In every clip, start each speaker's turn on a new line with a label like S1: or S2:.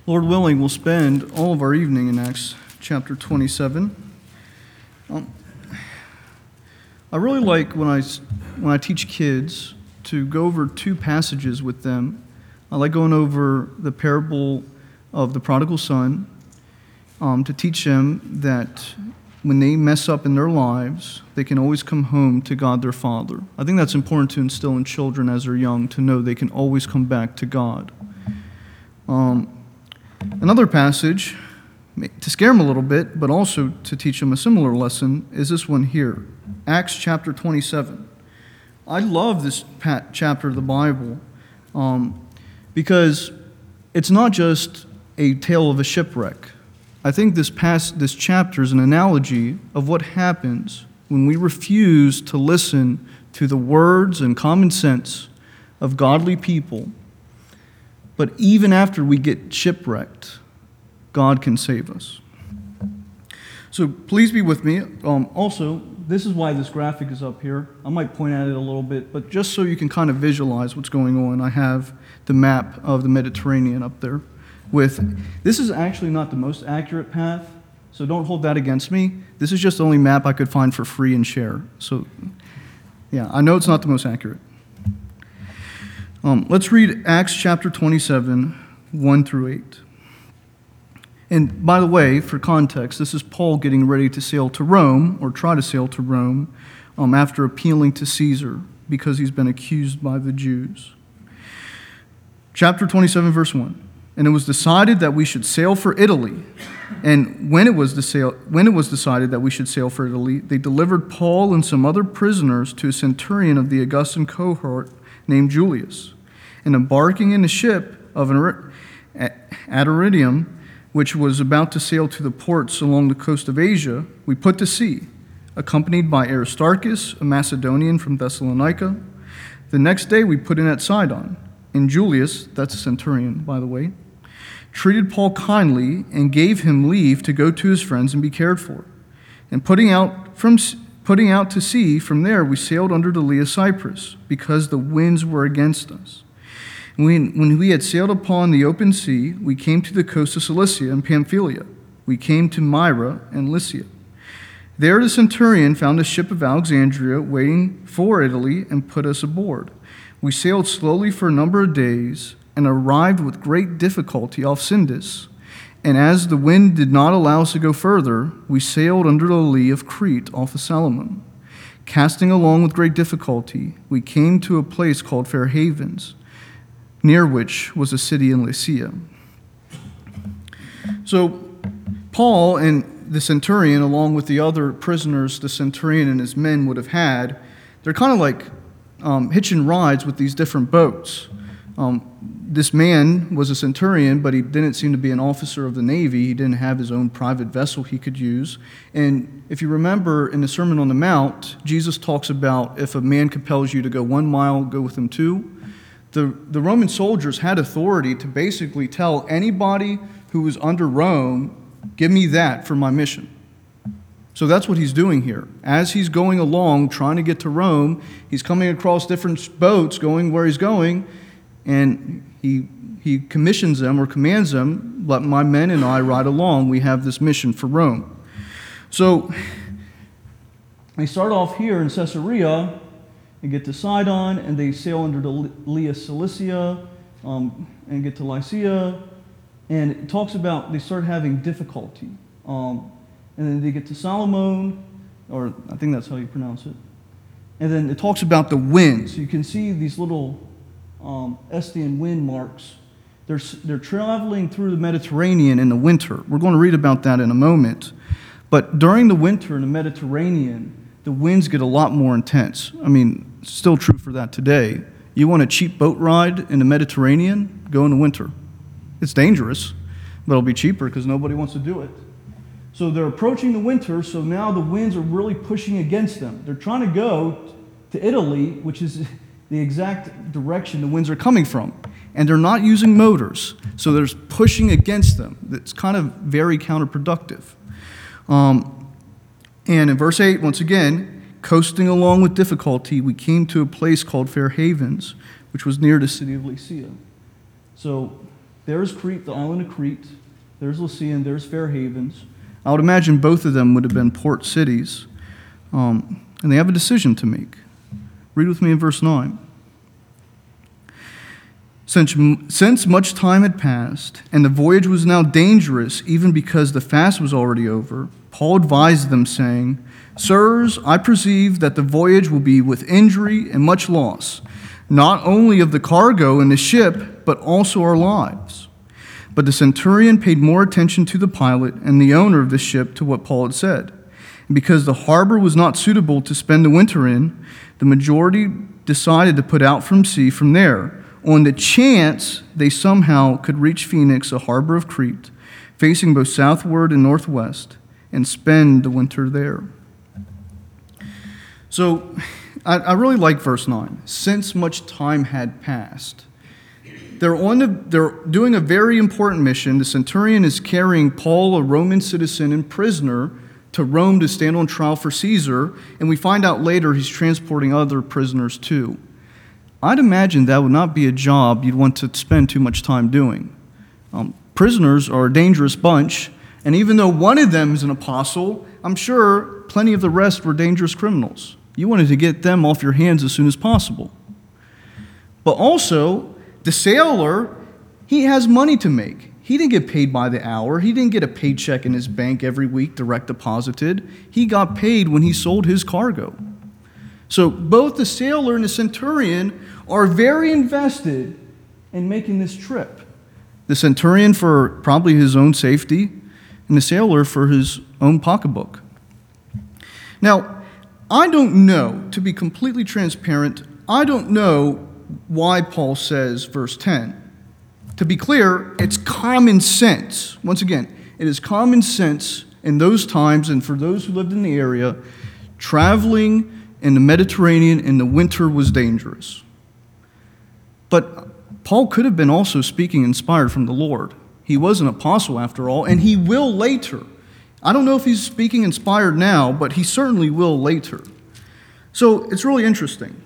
S1: Lord willing, we'll spend all of our evening in Acts chapter 27. I really like when I teach kids to go over two passages with them. I like going over the parable of the prodigal son to teach them that when they mess up in their lives, they can always come home to God their Father. I think that's important to instill in children as they're young, to know they can always come back to God. Another passage, to scare them a little bit, but also to teach them a similar lesson, is this one here, Acts chapter 27. I love this chapter of the Bible because it's not just a tale of a shipwreck. I think this chapter is an analogy of what happens when we refuse to listen to the words and common sense of godly people. But even after we get shipwrecked, God can save us. So please be with me. Also, this is why this graphic is up here. I might point at it a little bit, but just so you can kind of visualize what's going on, I have the map of the Mediterranean up there. This is actually not the most accurate path, so don't hold that against me. This is just the only map I could find for free and share. So, yeah, I know it's not the most accurate. Let's read Acts chapter 27, 1 through 8. And by the way, for context, this is Paul getting ready to sail to Rome, or try to sail to Rome, after appealing to Caesar because he's been accused by the Jews. Chapter 27, verse 1. And it was decided that we should sail for Italy. And when it was decided that we should sail for Italy, they delivered Paul and some other prisoners to a centurion of the Augustan cohort named Julius. And embarking in a ship of Adiridium, which was about to sail to the ports along the coast of Asia, we put to sea, accompanied by Aristarchus, a Macedonian from Thessalonica. The next day we put in at Sidon. And Julius, that's a centurion, by the way, treated Paul kindly and gave him leave to go to his friends and be cared for. And putting out to sea, from there we sailed under the lee of Cyprus, because the winds were against us. When we had sailed upon the open sea, we came to the coast of Cilicia and Pamphylia. We came to Myra and Lycia. There the centurion found a ship of Alexandria waiting for Italy and put us aboard. We sailed slowly for a number of days and arrived with great difficulty off Sindus. And as the wind did not allow us to go further, we sailed under the lee of Crete off of Salmon. Casting along with great difficulty, we came to a place called Fair Havens, near which was a city in Lycia. So Paul and the centurion, along with the other prisoners the centurion and his men would have had, they're kind of like hitching rides with these different boats. This man was a centurion, but he didn't seem to be an officer of the Navy. He didn't have his own private vessel he could use. And if you remember in the Sermon on the Mount, Jesus talks about if a man compels you to go 1 mile, go with him 2. The Roman soldiers had authority to basically tell anybody who was under Rome, give me that for my mission. So that's what he's doing here. As he's going along, trying to get to Rome, he's coming across different boats going where he's going, and he commissions them or commands them, let my men and I ride along. We have this mission for Rome. So they start off here in Caesarea, and get to Sidon, and they sail under the lee of Cilicia, and get to Lycia, and it talks about they start having difficulty. And then they get to Salmon, or I think that's how you pronounce it. And then it talks about the wind. So you can see these little Estian wind marks. They're traveling through the Mediterranean in the winter. We're going to read about that in a moment. But during the winter in the Mediterranean, the winds get a lot more intense. I mean, still true for that today. You want a cheap boat ride in the Mediterranean? Go in the winter. It's dangerous, but it'll be cheaper because nobody wants to do it. So they're approaching the winter, so now the winds are really pushing against them. They're trying to go to Italy, which is the exact direction the winds are coming from. And they're not using motors, so they're pushing against them. It's kind of very counterproductive. And in verse 8, once again, coasting along with difficulty, we came to a place called Fair Havens, which was near the city of Lycia. So There's Crete, the island of Crete. There's Lycia, there's Fair Havens. I would imagine both of them would have been port cities. And they have a decision to make. Read with me in verse 9. Since much time had passed, and the voyage was now dangerous, even because the fast was already over, Paul advised them, saying, Sirs, I perceive that the voyage will be with injury and much loss, not only of the cargo and the ship, but also our lives. But the centurion paid more attention to the pilot and the owner of the ship to what Paul had said. And because the harbor was not suitable to spend the winter in, the majority decided to put out from sea from there, on the chance they somehow could reach Phoenix, a harbor of Crete, facing both southward and northwest, and spend the winter there. So I really like verse 9. Since much time had passed. They're doing a very important mission. The centurion is carrying Paul, a Roman citizen and prisoner, to Rome to stand on trial for Caesar, and we find out later he's transporting other prisoners too. I'd imagine that would not be a job you'd want to spend too much time doing. Prisoners are a dangerous bunch, and even though one of them is an apostle, I'm sure plenty of the rest were dangerous criminals. You wanted to get them off your hands as soon as possible. But also, the sailor, he has money to make. He didn't get paid by the hour. He didn't get a paycheck in his bank every week direct deposited. He got paid when he sold his cargo. So both the sailor and the centurion are very invested in making this trip. The centurion for probably his own safety, and the sailor for his own pocketbook. Now, I don't know, to be completely transparent, I don't know why Paul says verse 10. To be clear, it's common sense. Once again, it is common sense in those times, and for those who lived in the area, traveling in the Mediterranean in the winter was dangerous. But Paul could have been also speaking inspired from the Lord. He was an apostle after all, and he will later. I don't know if he's speaking inspired now, but he certainly will later. So it's really interesting.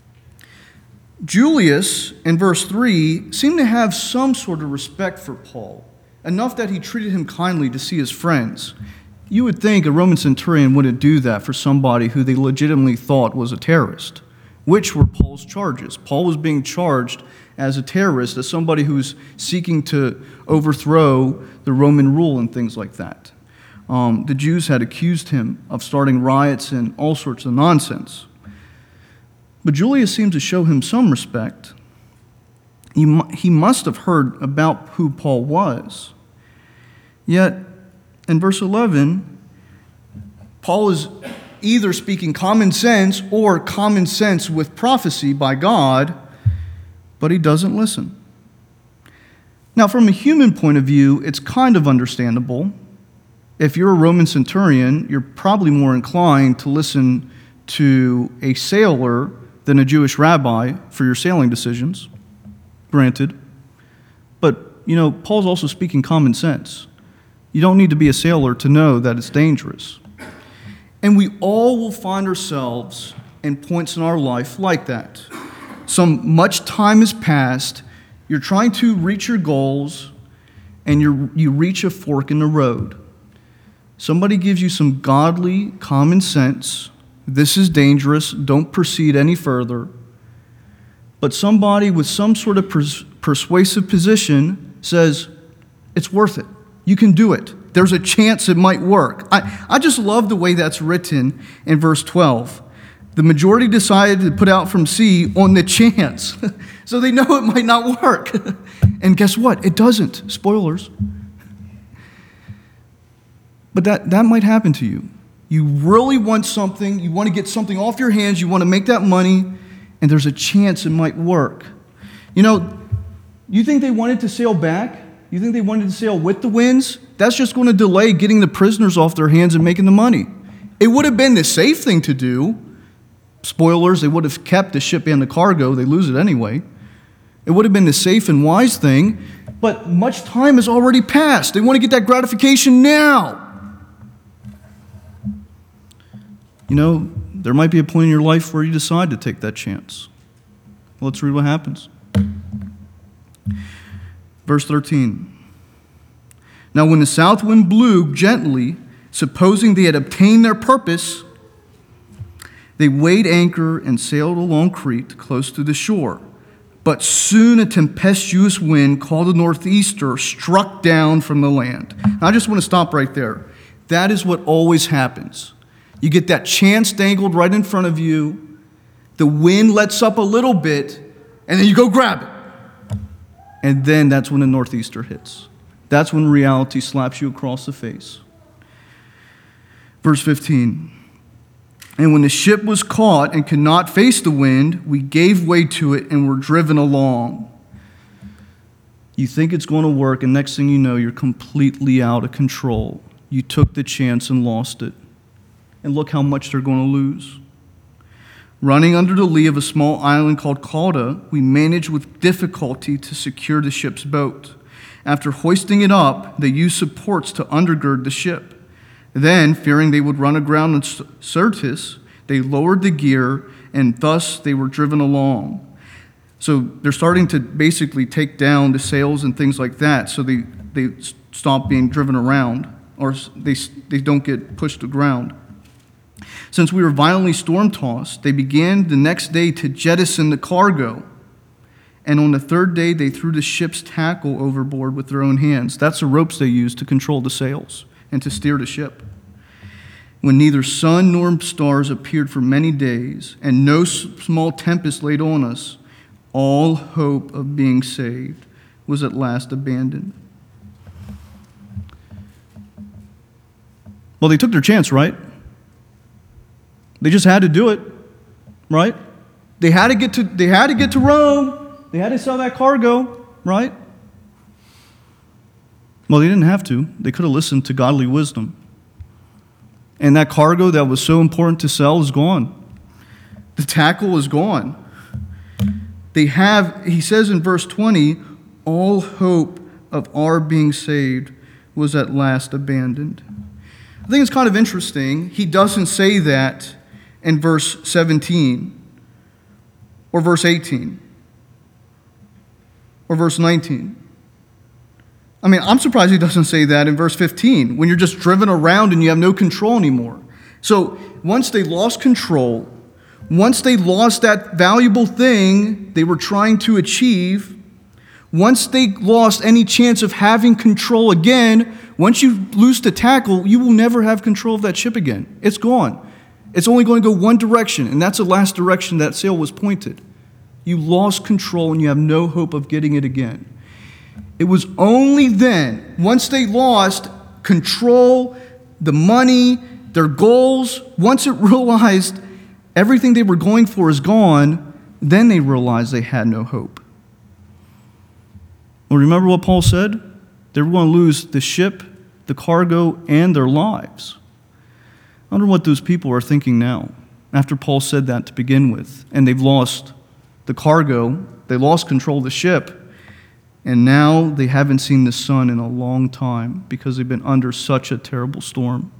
S1: Julius, in verse 3, seemed to have some sort of respect for Paul, enough that he treated him kindly to see his friends. You would think a Roman centurion wouldn't do that for somebody who they legitimately thought was a terrorist, which were Paul's charges. Paul was being charged as a terrorist, as somebody who was seeking to overthrow the Roman rule and things like that. The Jews had accused him of starting riots and all sorts of nonsense. But Julius seemed to show him some respect. He must have heard about who Paul was. Yet, in verse 11, Paul is either speaking common sense or common sense with prophecy by God, but he doesn't listen. Now, from a human point of view, it's kind of understandable. If you're a Roman centurion, you're probably more inclined to listen to a sailor than a Jewish rabbi for your sailing decisions, granted. But, Paul's also speaking common sense. You don't need to be a sailor to know that it's dangerous. And we all will find ourselves in points in our life like that. Much time has passed, you're trying to reach your goals, and you reach a fork in the road. Somebody gives you some godly common sense. This is dangerous, don't proceed any further. But somebody with some sort of persuasive position says, it's worth it. You can do it. There's a chance it might work. I just love the way that's written in verse 12. The majority decided to put out from sea on the chance. So they know it might not work. And guess what? It doesn't. Spoilers. But that might happen to you. You really want something. You want to get something off your hands. You want to make that money. And there's a chance it might work. You think they wanted to sail back? You think they wanted to sail with the winds? That's just going to delay getting the prisoners off their hands and making the money. It would have been the safe thing to do. Spoilers, they would have kept the ship and the cargo. They lose it anyway. It would have been the safe and wise thing, but much time has already passed. They want to get that gratification now. There might be a point in your life where you decide to take that chance. Let's read what happens. Verse 13. Now when the south wind blew gently, supposing they had obtained their purpose, they weighed anchor and sailed along Crete, close to the shore. But soon a tempestuous wind called a northeaster struck down from the land. Now, I just want to stop right there. That is what always happens. You get that chance dangled right in front of you. The wind lets up a little bit, and then you go grab it. And then that's when the northeaster hits. That's when reality slaps you across the face. Verse 15. And when the ship was caught and could not face the wind, we gave way to it and were driven along. You think it's going to work, and next thing you know, you're completely out of control. You took the chance and lost it. And look how much they're going to lose. Running under the lee of a small island called Cauda, we managed with difficulty to secure the ship's boat. After hoisting it up, they used supports to undergird the ship. Then, fearing they would run aground in Syrtis, they lowered the gear, and thus they were driven along. So they're starting to basically take down the sails and things like that, so they stop being driven around, or they don't get pushed to ground. Since we were violently storm-tossed, they began the next day to jettison the cargo. And on the third day, they threw the ship's tackle overboard with their own hands. That's the ropes they used to control the sails and to steer the ship. When neither sun nor stars appeared for many days, and no small tempest laid on us, all hope of being saved was at last abandoned. Well, they took their chance, right? They just had to do it, right? They had to get to Rome. They had to sell that cargo, right? Well, they didn't have to. They could have listened to godly wisdom. And that cargo that was so important to sell is gone. The tackle is gone. He says in verse 20, all hope of our being saved was at last abandoned. I think it's kind of interesting. He doesn't say that in verse 17 or verse 18 or verse 19. I mean, I'm surprised he doesn't say that in verse 15, when you're just driven around and you have no control anymore. So once they lost control, once they lost that valuable thing they were trying to achieve, once they lost any chance of having control again, once you lose the tackle, you will never have control of that ship again. It's gone. It's only going to go one direction, and that's the last direction that sail was pointed. You lost control and you have no hope of getting it again. It was only then, once they lost control, the money, their goals, once it realized everything they were going for is gone, then they realized they had no hope. Well, remember what Paul said? They were going to lose the ship, the cargo, and their lives. I wonder what those people are thinking now, after Paul said that to begin with, and they've lost the cargo, they lost control of the ship, and now they haven't seen the sun in a long time because they've been under such a terrible storm.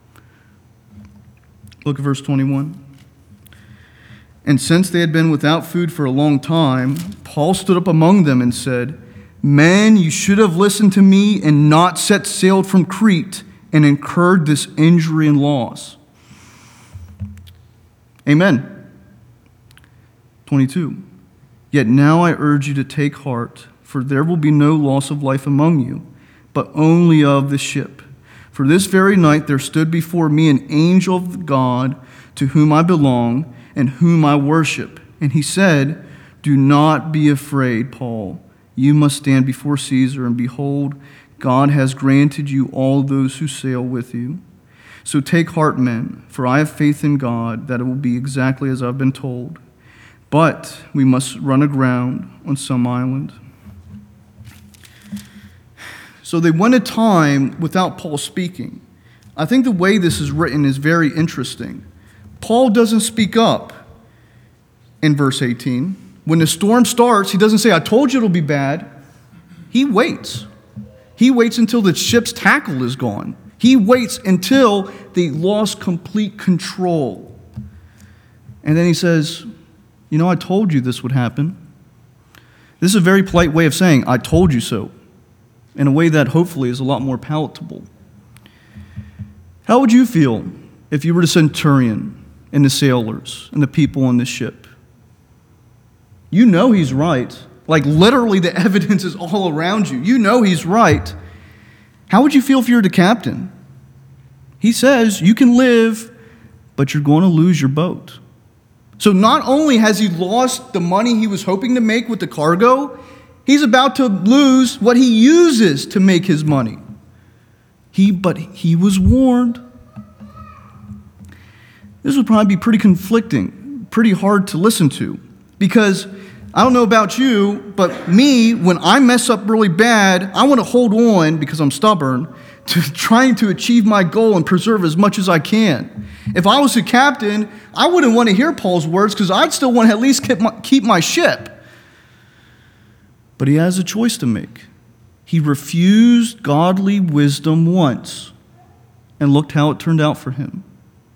S1: Look at verse 21. And since they had been without food for a long time, Paul stood up among them and said, Men, you should have listened to me and not set sail from Crete and incurred this injury and loss. Amen. 22. Yet now I urge you to take heart, for there will be no loss of life among you, but only of the ship. For this very night there stood before me an angel of God, to whom I belong and whom I worship. And he said, Do not be afraid, Paul. You must stand before Caesar, and behold, God has granted you all those who sail with you. So take heart, men, for I have faith in God that it will be exactly as I've been told. But we must run aground on some island. So they went a time without Paul speaking. I think the way this is written is very interesting. Paul doesn't speak up in verse 18. When the storm starts, he doesn't say, I told you it'll be bad. He waits. He waits until the ship's tackle is gone. He waits until they lost complete control. And then he says, I told you this would happen. This is a very polite way of saying, I told you so, in a way that hopefully is a lot more palatable. How would you feel if you were the centurion and the sailors and the people on the ship? You know he's right. Like literally the evidence is all around you. You know he's right. How would you feel if you were the captain? He says you can live, but you're going to lose your boat. So not only has he lost the money he was hoping to make with the cargo, he's about to lose what he uses to make his money. But he was warned. This would probably be pretty conflicting, pretty hard to listen to. Because I don't know about you, but me, when I mess up really bad, I want to hold on, because I'm stubborn, to trying to achieve my goal and preserve as much as I can. If I was a captain, I wouldn't want to hear Paul's words because I'd still want to at least keep my ship. But he has a choice to make. He refused godly wisdom once, and looked how it turned out for him.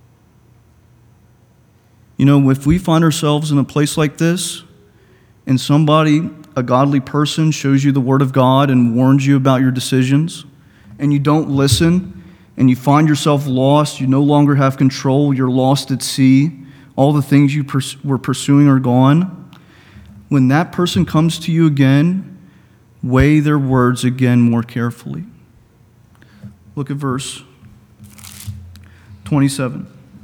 S1: You know, if we find ourselves in a place like this, and somebody, a godly person, shows you the word of God and warns you about your decisions, and you don't listen, and you find yourself lost, you no longer have control, you're lost at sea, all the things you were pursuing are gone, when that person comes to you again, weigh their words again more carefully. Look at verse 27.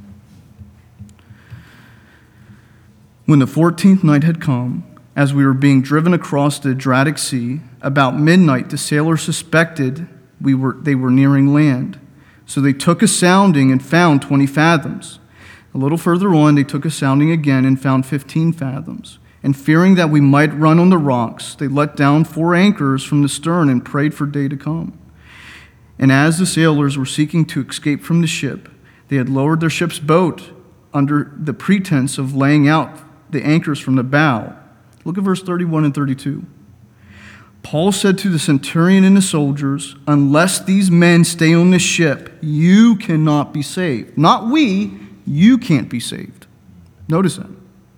S1: When the 14th night had come, as we were being driven across the Adriatic Sea, about midnight the sailors suspected they were nearing land. So they took a sounding and found 20 fathoms. A little further on, they took a sounding again and found 15 fathoms. And fearing that we might run on the rocks, they let down 4 anchors from the stern and prayed for day to come. And as the sailors were seeking to escape from the ship, they had lowered their ship's boat under the pretense of laying out the anchors from the bow. Look at verse 31 and 32. Paul said to the centurion and the soldiers, unless these men stay on the ship, you cannot be saved. Not we, you can't be saved. Notice that.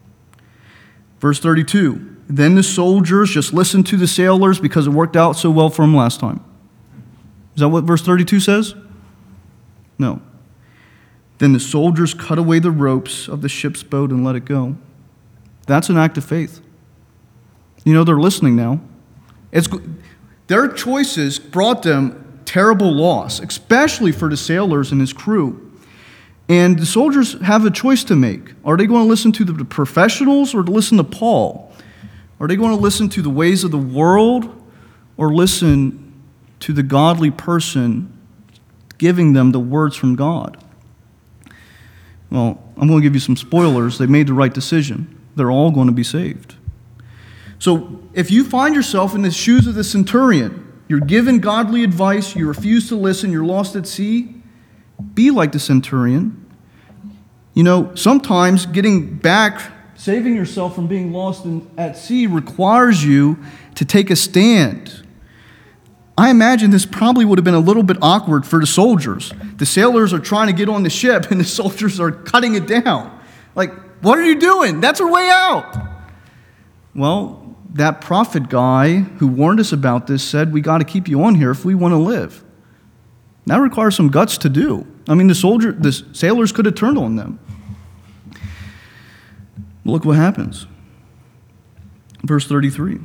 S1: Verse 32. Then the soldiers just listened to the sailors because it worked out so well for them last time. Is that what verse 32 says? No. Then the soldiers cut away the ropes of the ship's boat and let it go. That's an act of faith. You know, they're listening now. Their choices brought them terrible loss, especially for the sailors and his crew. And the soldiers have a choice to make. Are they going to listen to the professionals or to listen to Paul? Are they going to listen to the ways of the world or listen to the godly person giving them the words from God? Well, I'm going to give you some spoilers. They made the right decision. They're all going to be saved. So if you find yourself in the shoes of the centurion, you're given godly advice, you refuse to listen, you're lost at sea, be like the centurion. You know, sometimes getting back, saving yourself from being lost at sea requires you to take a stand. I imagine this probably would have been a little bit awkward for the soldiers. The sailors are trying to get on the ship and the soldiers are cutting it down. Like, what are you doing? That's our way out. Well, that prophet guy who warned us about this said we got to keep you on here if we want to live. That requires some guts to do. I mean, the sailors could have turned on them. Look what happens. Verse 33.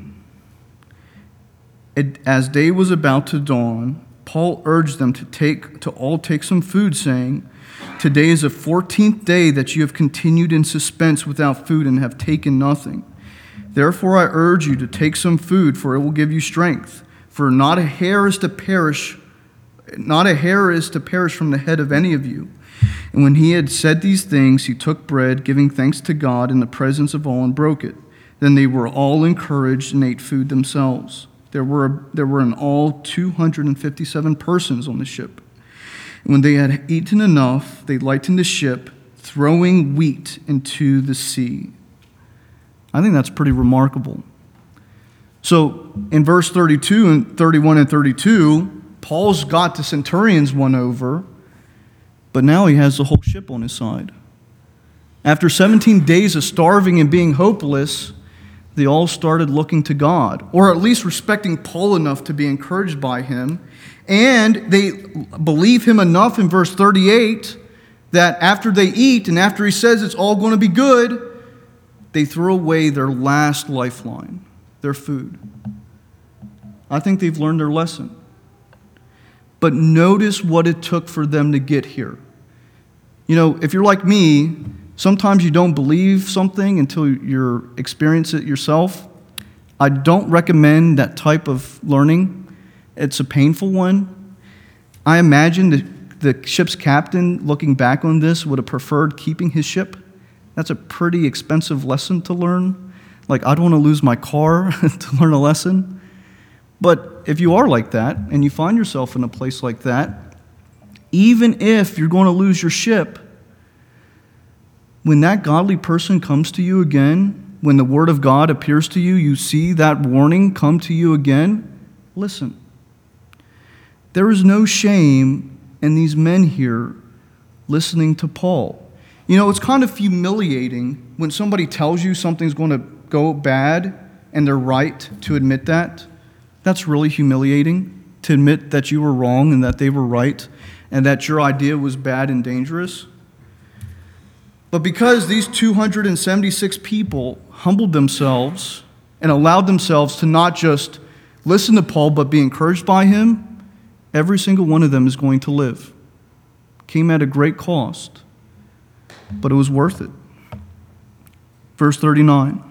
S1: As day was about to dawn, Paul urged them to all take some food, saying, today is the 14th day that you have continued in suspense without food and have taken nothing. Therefore I urge you to take some food, for it will give you strength. For not a hair is to perish from the head of any of you. And when he had said these things, he took bread, giving thanks to God in the presence of all, and broke it. Then they were all encouraged and ate food themselves. There were in all 257 persons on the ship. And when they had eaten enough, they lightened the ship, throwing wheat into the sea. I think that's pretty remarkable. So in verse 32 and 31 and 32, Paul's got the centurions won over, but now he has the whole ship on his side. After 17 days of starving and being hopeless, They all started looking to God, or at least respecting Paul enough to be encouraged by him. And they believe him enough in verse 38 that after they eat and after he says it's all going to be good, they throw away their last lifeline, their food. I think they've learned their lesson. But notice what it took for them to get here. You know, if you're like me, sometimes you don't believe something until you experience it yourself. I don't recommend that type of learning. It's a painful one. I imagine the ship's captain, looking back on this, would have preferred keeping his ship. That's a pretty expensive lesson to learn. Like, I don't want to lose my car to learn a lesson. But if you are like that, and you find yourself in a place like that, even if you're going to lose your ship, when that godly person comes to you again, when the Word of God appears to you, you see that warning come to you again, listen. There is no shame in these men here listening to Paul. You know, it's kind of humiliating when somebody tells you something's going to go bad and they're right to admit that. That's really humiliating, to admit that you were wrong and that they were right and that your idea was bad and dangerous. But because these 276 people humbled themselves and allowed themselves to not just listen to Paul but be encouraged by him, every single one of them is going to live. Came at a great cost, but it was worth it. Verse 39.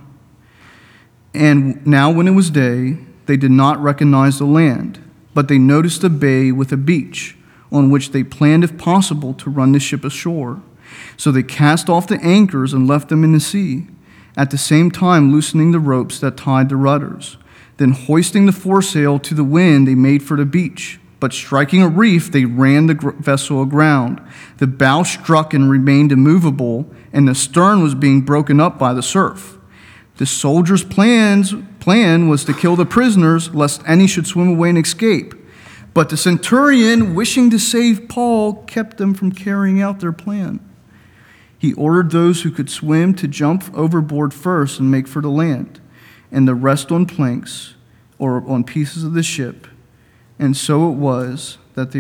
S1: And now when it was day, they did not recognize the land, but they noticed a bay with a beach, on which they planned, if possible, to run the ship ashore. So they cast off the anchors and left them in the sea, at the same time loosening the ropes that tied the rudders. Then hoisting the foresail to the wind, they made for the beach. But striking a reef, they ran the vessel aground. The bow struck and remained immovable, and the stern was being broken up by the surf. The soldiers' plan was to kill the prisoners, lest any should swim away and escape. But the centurion, wishing to save Paul, kept them from carrying out their plan. He ordered those who could swim to jump overboard first and make for the land, and the rest on planks or on pieces of the ship. And so it was that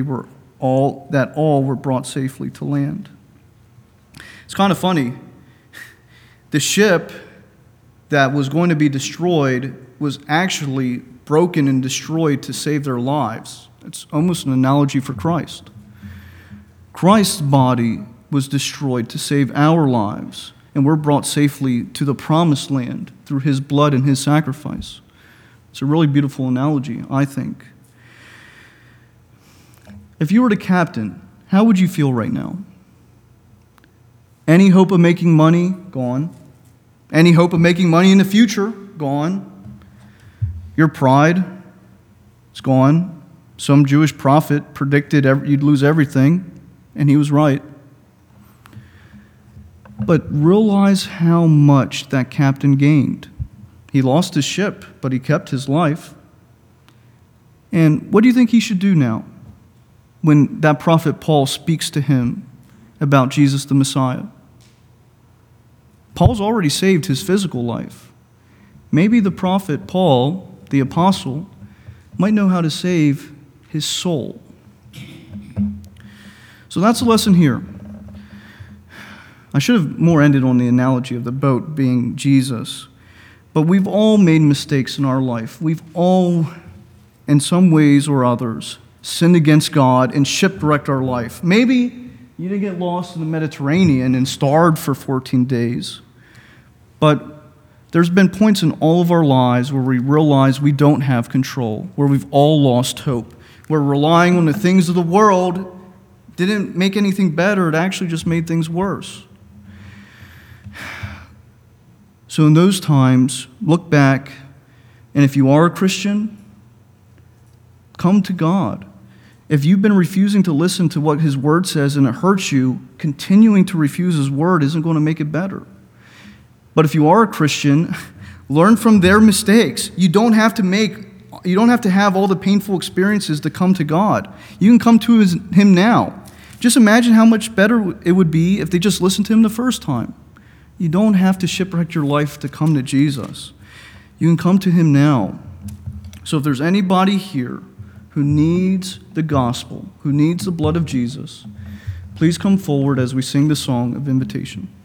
S1: all were brought safely to land. It's kind of funny. The ship that was going to be destroyed was actually broken and destroyed to save their lives. It's almost an analogy for Christ. Christ's body was destroyed to save our lives, and we're brought safely to the promised land through his blood and his sacrifice. It's a really beautiful analogy, I think. If you were the captain, how would you feel right now? Any hope of making money? Gone. Any hope of making money in the future? Gone. Your pride? It's gone. Some Jewish prophet predicted you'd lose everything, and he was right. But realize how much that captain gained. He lost his ship, but he kept his life. And what do you think he should do now when that prophet Paul speaks to him about Jesus the Messiah? Paul's already saved his physical life. Maybe the prophet Paul, the apostle, might know how to save his soul. So that's a lesson here. I should have more ended on the analogy of the boat being Jesus. But we've all made mistakes in our life. We've all, in some ways or others, sinned against God and shipwrecked our life. Maybe you didn't get lost in the Mediterranean and starved for 14 days. But there's been points in all of our lives where we realize we don't have control, where we've all lost hope, where relying on the things of the world didn't make anything better, it actually just made things worse. So in those times, look back, and if you are a Christian, come to God. If you've been refusing to listen to what his word says and it hurts you, continuing to refuse his word isn't going to make it better. But if you are a Christian, learn from their mistakes. You don't have to have all the painful experiences to come to God. You can come to him now. Just imagine how much better it would be if they just listened to him the first time. You don't have to shipwreck your life to come to Jesus. You can come to him now. So if there's anybody here who needs the gospel, who needs the blood of Jesus, please come forward as we sing the song of invitation.